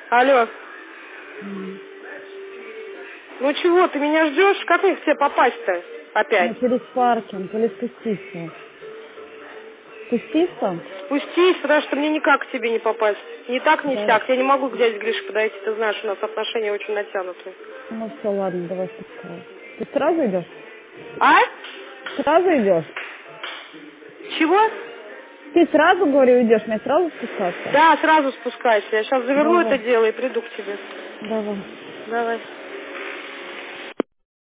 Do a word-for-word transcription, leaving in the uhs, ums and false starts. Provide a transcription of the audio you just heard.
Алло. Mm. Ну чего, ты меня ждешь? Как мне к тебе попасть-то опять? Ну, через паркинг или спуститься. Спуститься? Спустись, потому что мне никак к тебе не попасть. Ни так, ни Да. сяк. Я не могу к дяде Грише подойти, ты знаешь, у нас отношения очень натянутые. Ну все, ладно, давай спускай. Ты сразу идешь? А? Сразу идешь? Чего? Ты сразу, говорю, идешь, мне сразу спускаться? Да, сразу спускайся. Я сейчас заверну это Давай. дело и приду к тебе. Давай. Давай.